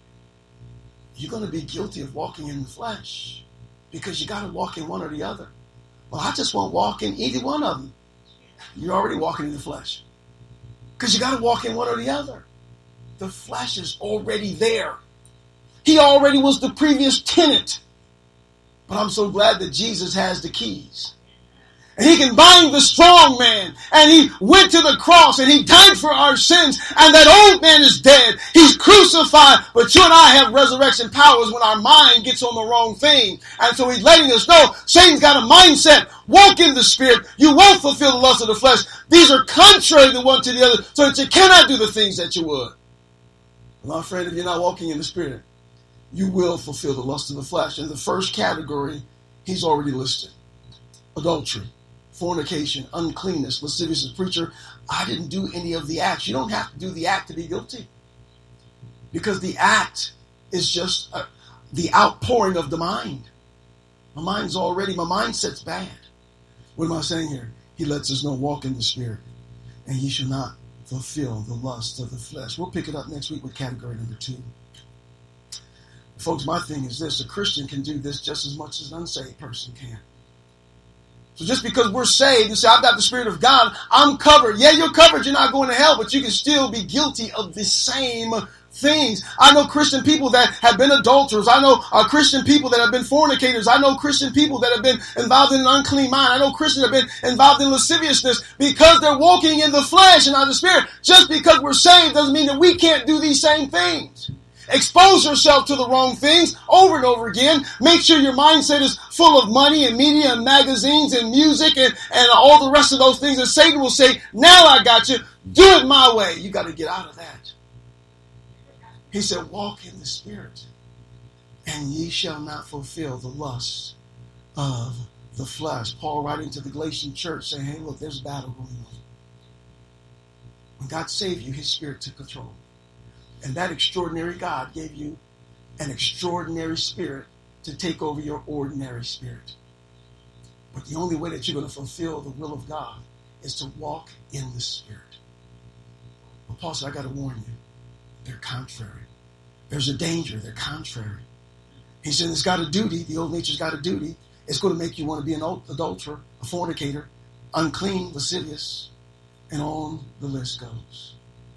you're going to be guilty of walking in the flesh, because you got to walk in one or the other. Well, I just won't walk in either one of them. You're already walking in the flesh, because you got to walk in one or the other. The flesh is already there. He already was the previous tenant. But I'm so glad that Jesus has the keys. And He can bind the strong man. And He went to the cross and He died for our sins. And that old man is dead. He's crucified. But you and I have resurrection powers when our mind gets on the wrong thing. And so He's letting us know Satan's got a mindset. Walk in the Spirit. You won't fulfill the lust of the flesh. These are contrary the one to the other, so that you cannot do the things that you would. Well, my friend, if you're not walking in the Spirit, you will fulfill the lust of the flesh. In the first category, He's already listed. Adultery, fornication, uncleanness, lasciviousness. Preacher, I didn't do any of the acts. You don't have to do the act to be guilty, because the act is just uh, the outpouring of the mind. My mind's already, my mindset's bad. What am I saying here? He lets us know, walk in the Spirit, and ye shall not fulfill the lust of the flesh. We'll pick it up next week with category number two. Folks, my thing is this: a Christian can do this just as much as an unsaved person can. So just because we're saved and say, I've got the Spirit of God, I'm covered. Yeah, you're covered. You're not going to hell, but you can still be guilty of the same things. I know Christian people that have been adulterers. I know uh, Christian people that have been fornicators. I know Christian people that have been involved in an unclean mind. I know Christians that have been involved in lasciviousness because they're walking in the flesh and not the Spirit. Just because we're saved doesn't mean that we can't do these same things. Expose yourself to the wrong things over and over again. Make sure your mindset is full of money and media and magazines and music and, and all the rest of those things. And Satan will say, now I got you. Do it my way. You got to get out of that. He said, walk in the Spirit, and ye shall not fulfill the lust of the flesh. Paul writing to the Galatian church saying, hey, look, there's a battle going on. When God saved you, His Spirit took control. And that extraordinary God gave you an extraordinary spirit to take over your ordinary spirit. But the only way that you're going to fulfill the will of God is to walk in the Spirit. But Paul said, I got to warn you, they're contrary. There's a danger, they're contrary. He said, it's got a duty, the old nature's got a duty. It's going to make you want to be an adulterer, a fornicator, unclean, lascivious, and on the list goes.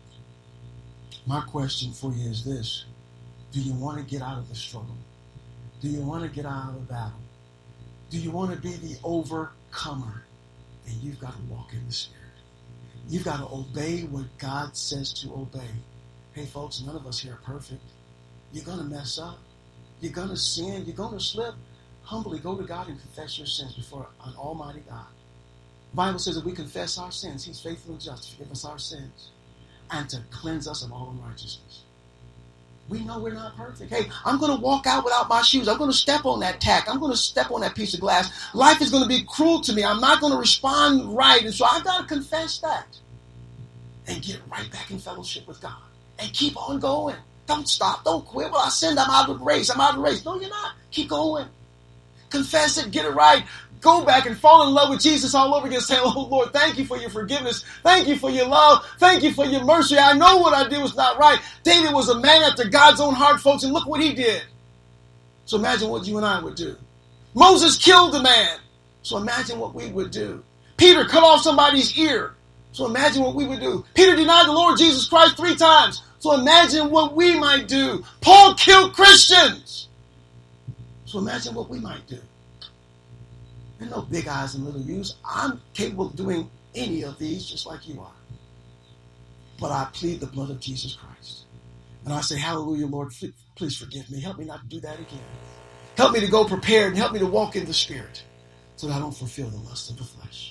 My question for you is this: do you want to get out of the struggle? Do you want to get out of the battle? Do you want to be the overcomer? Then you've got to walk in the Spirit. You've got to obey what God says to obey. Hey, folks, none of us here are perfect. You're going to mess up. You're going to sin. You're going to slip. Humbly go to God and confess your sins before an almighty God. The Bible says that we confess our sins. He's faithful and just to forgive us our sins and to cleanse us of all unrighteousness. We know we're not perfect. Hey, I'm going to walk out without my shoes. I'm going to step on that tack. I'm going to step on that piece of glass. Life is going to be cruel to me. I'm not going to respond right. And so I've got to confess that and get right back in fellowship with God and keep on going. Don't stop. Don't quit. Well, I sinned. I'm out of the race. I'm out of the race. No, you're not. Keep going. Confess it. Get it right. Go back and fall in love with Jesus all over again. Say, oh, Lord, thank you for your forgiveness. Thank you for your love. Thank you for your mercy. I know what I did was not right. David was a man after God's own heart, folks, and look what he did. So imagine what you and I would do. Moses killed a man. So imagine what we would do. Peter cut off somebody's ear. So imagine what we would do. Peter denied the Lord Jesus Christ three times. So imagine what we might do. Paul killed Christians. So imagine what we might do. There's no big eyes and little U's. I'm capable of doing any of these just like you are. But I plead the blood of Jesus Christ. And I say, hallelujah, Lord, please forgive me. Help me not to do that again. Help me to go prepared and help me to walk in the Spirit so that I don't fulfill the lust of the flesh.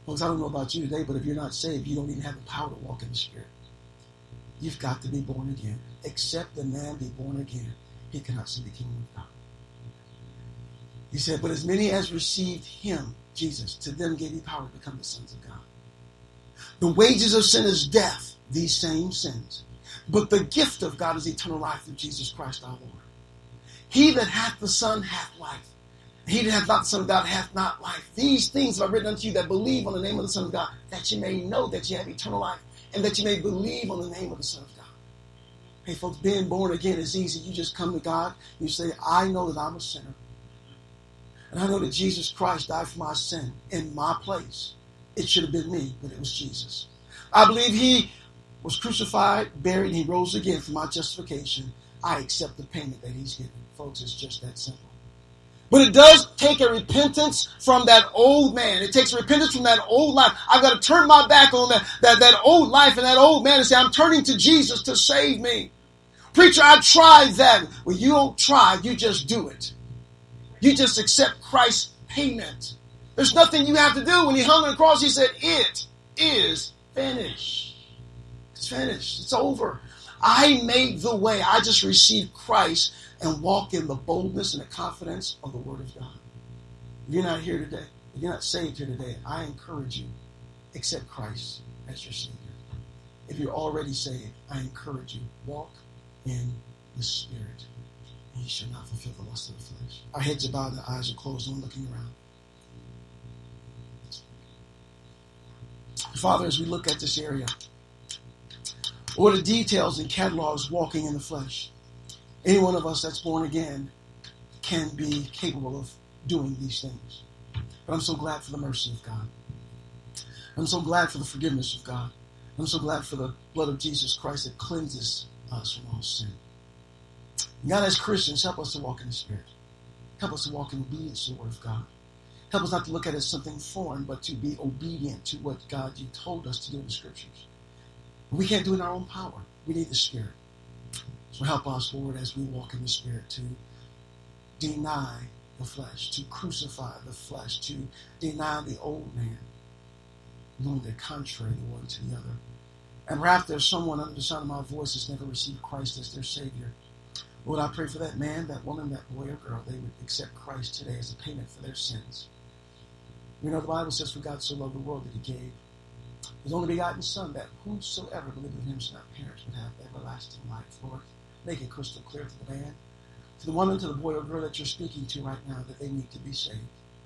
Folks, I don't know about you today, but if you're not saved, you don't even have the power to walk in the Spirit. You've got to be born again. Except the man be born again, he cannot see the kingdom of God. He said, but as many as received him, Jesus, to them gave he power to become the sons of God. The wages of sin is death, these same sins. But the gift of God is eternal life through Jesus Christ our Lord. He that hath the Son hath life. He that hath not the Son of God hath not life. These things are written unto you that believe on the name of the Son of God, that you may know that you have eternal life, and that you may believe on the name of the Son of God. Hey, folks, being born again is easy. You just come to God, you say, I know that I'm a sinner. And I know that Jesus Christ died for my sin in my place. It should have been me, but it was Jesus. I believe he was crucified, buried, and he rose again for my justification. I accept the payment that he's given. Folks, it's just that simple. But it does take a repentance from that old man. It takes repentance from that old life. I've got to turn my back on that, that, that old life and that old man and say, I'm turning to Jesus to save me. Preacher, I tried that. Well, you don't try. You just do it. You just accept Christ's payment. There's nothing you have to do. When he hung on the cross, he said, it is finished. It's finished. It's over. I made the way. I just received Christ and walk in the boldness and the confidence of the Word of God. If you're not here today, if you're not saved here today, I encourage you, accept Christ as your Savior. If you're already saved, I encourage you, walk in the Spirit. And you shall not fulfill the lust of the flesh. Our heads are bowed and our eyes are closed, and we're looking around. Father, as we look at this area, what are the details and catalogs walking in the flesh? Any one of us that's born again can be capable of doing these things. But I'm so glad for the mercy of God. I'm so glad for the forgiveness of God. I'm so glad for the blood of Jesus Christ that cleanses us from all sin. God, as Christians, help us to walk in the Spirit. Help us to walk in obedience to the Word of God. Help us not to look at it as something foreign, but to be obedient to what God you told us to do in the Scriptures. We can't do it in our own power. We need the Spirit. So help us, Lord, as we walk in the Spirit, to deny the flesh, to crucify the flesh, to deny the old man, knowing they're contrary the one to the other. And perhaps there's someone under the sound of my voice that's never received Christ as their Savior. Lord, I pray for that man, that woman, that boy or girl, they would accept Christ today as a payment for their sins. You know, the Bible says, for God so loved the world that he gave his only begotten Son, that whosoever believeth in him shall not perish but have everlasting life. Lord, make it crystal clear to the man, to the woman, to the boy or girl that you're speaking to right now, that they need to be saved.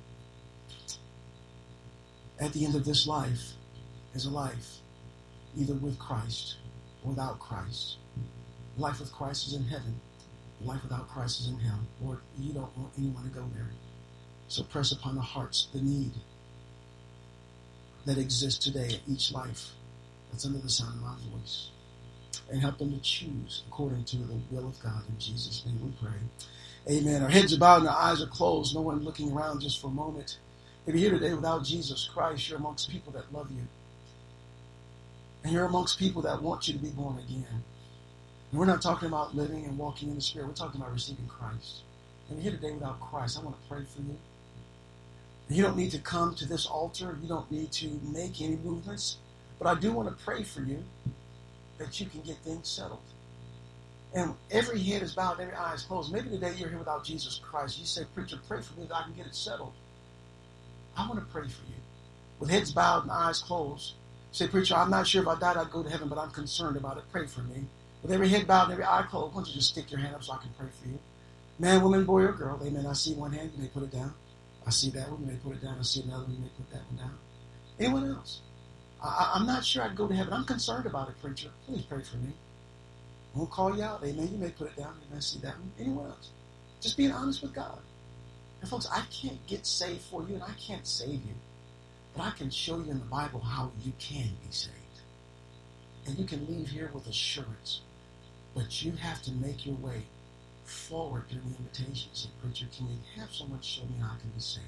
At the end of this life is a life either with Christ or without Christ. Life with Christ is in heaven. Life without Christ is in hell. Lord, you don't want anyone to go there. So press upon the hearts the need that exists today in each life that's under the sound of my voice. And help them to choose according to the will of God. In Jesus' name we pray. Amen. Our heads are bowed and our eyes are closed. No one looking around just for a moment. If you're here today without Jesus Christ, you're amongst people that love you. And you're amongst people that want you to be born again. And we're not talking about living and walking in the Spirit. We're talking about receiving Christ. And you're here today without Christ, I want to pray for you. And you don't need to come to this altar. You don't need to make any movements. But I do want to pray for you that you can get things settled. And every head is bowed, every eye is closed. Maybe today you're here without Jesus Christ. You say, preacher, pray for me that I can get it settled. I want to pray for you. With heads bowed and eyes closed. Say, preacher, I'm not sure if I died I'd go to heaven, but I'm concerned about it. Pray for me. With every head bowed and every eye closed, why don't you just stick your hand up so I can pray for you? Man, woman, boy, or girl, amen. I see one hand, you may put it down. I see that one, you may put it down. I see another one, you may put that one down. Anyone else? I, I'm not sure I'd go to heaven. I'm concerned about it, preacher. Please pray for me. I won't call you out. Amen. You may put it down. You may see that one. Anyone else? Just being honest with God. And folks, I can't get saved for you, and I can't save you. But I can show you in the Bible how you can be saved. And you can leave here with assurance. But you have to make your way forward during the invitation. Say, preacher, can you have someone show me how I can be saved?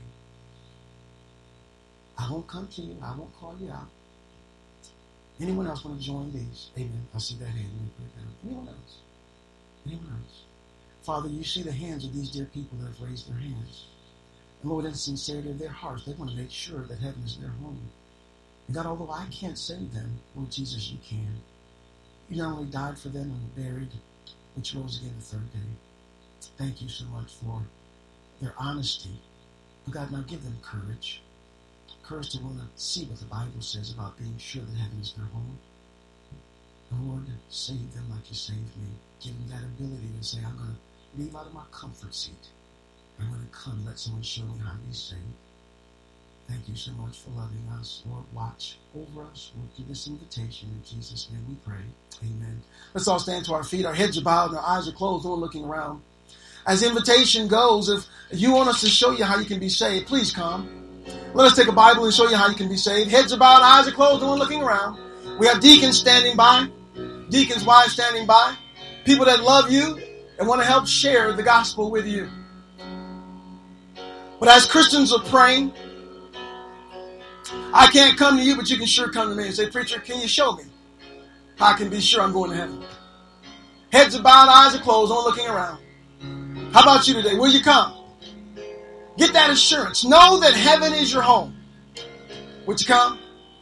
I won't come to you. I won't call you out. Anyone else want to join these? Amen. I see that hand. Let me put it down. Anyone else? Anyone else? Father, you see the hands of these dear people that have raised their hands. And Lord, in the sincerity of their hearts, they want to make sure that heaven is their home. And God, although I can't save them, Lord Jesus, you can. You not only died for them and were buried, but you rose again the third day. Thank you so much for their honesty. But God, now give them courage. Courage to want to see what the Bible says about being sure that heaven is their home. Lord, save them like you saved me. Give them that ability to say, I'm going to leave out of my comfort seat. I'm going to come, let someone show me how to be saved. Thank you so much for loving us. Lord, watch over us. We'll give this invitation. In Jesus' name we pray. Amen. Let's all stand to our feet. Our heads are bowed and our eyes are closed. No one looking around. As invitation goes, if you want us to show you how you can be saved, please come. Let us take a Bible and show you how you can be saved. Heads are bowed, eyes are closed, no one looking around. We have deacons standing by, deacons' wives standing by, people that love you and want to help share the gospel with you. But as Christians are praying, I can't come to you, but you can sure come to me and say, preacher, can you show me how I can be sure I'm going to heaven? Heads are bowed, eyes are closed, no one looking around. How about you today? Will you come? Get that assurance. Know that heaven is your home. Would you come?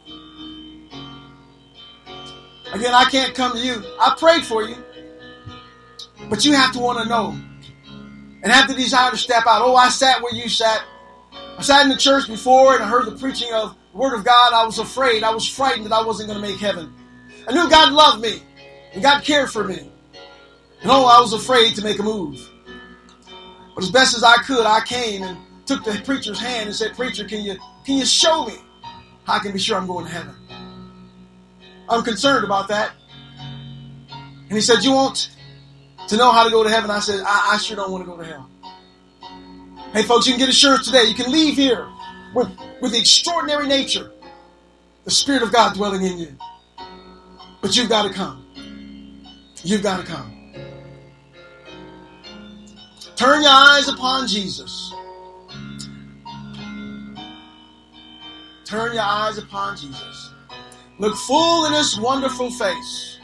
Again, I can't come to you. I prayed for you. But you have to want to know and have the desire to step out. Oh, I sat where you sat. I sat in the church before and I heard the preaching of the Word of God. I was afraid. I was frightened that I wasn't going to make heaven. I knew God loved me and God cared for me. And oh, I was afraid to make a move. But as best as I could, I came and took the preacher's hand and said, preacher, can you, can you show me how I can be sure I'm going to heaven? I'm concerned about that. And he said, you want to know how to go to heaven? I said, I, I sure don't want to go to hell. Hey, folks, you can get assurance today. You can leave here with, with the extraordinary nature, the Spirit of God dwelling in you. But you've got to come. You've got to come. Turn your eyes upon Jesus. Turn your eyes upon Jesus. Look full in his wonderful face.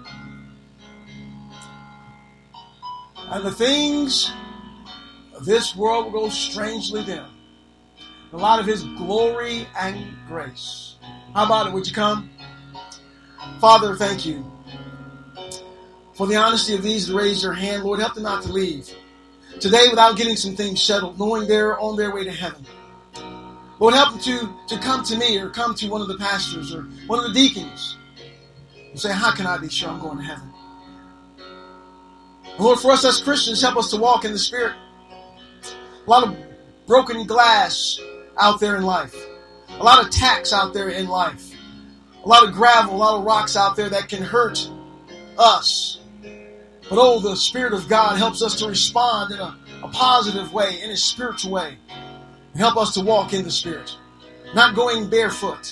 And the things of this world will go strangely dim. A lot of his glory and grace. How about it? Would you come? Father, thank you for the honesty of these that raise their hand. Lord, help them not to leave today without getting some things settled, knowing they're on their way to heaven. Lord, help them to, to come to me or come to one of the pastors or one of the deacons and say, how can I be sure I'm going to heaven? And Lord, for us as Christians, help us to walk in the Spirit. A lot of broken glass out there in life. A lot of tacks out there in life. A lot of gravel, a lot of rocks out there that can hurt us. But oh, the Spirit of God helps us to respond in a, a positive way, in a spiritual way. And help us to walk in the Spirit. Not going barefoot.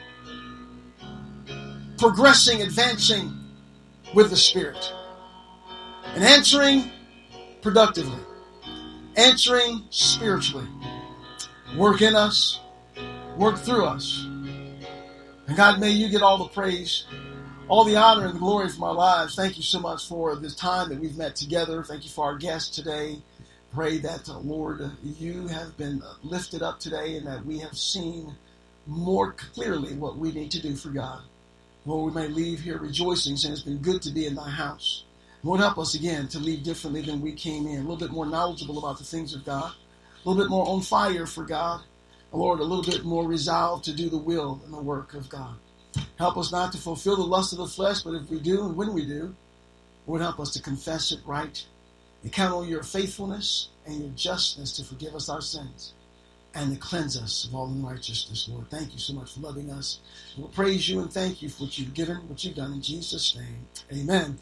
Progressing, advancing with the Spirit. And answering productively. Answering spiritually. Work in us. Work through us. And God, may you get all the praise, all the honor and the glory from our lives. Thank you so much for this time that we've met together. Thank you for our guests today. Pray that, uh, Lord, uh, you have been uh, lifted up today and that we have seen more clearly what we need to do for God. Lord, we may leave here rejoicing, saying it's been good to be in thy house. Lord, help us again to leave differently than we came in, a little bit more knowledgeable about the things of God, a little bit more on fire for God. Lord, a little bit more resolved to do the will and the work of God. Help us not to fulfill the lust of the flesh, but if we do and when we do, Lord, help us to confess it right and count on your faithfulness and your justness to forgive us our sins and to cleanse us of all unrighteousness, Lord. Thank you so much for loving us. We'll praise you and thank you for what you've given, what you've done in Jesus' name. Amen.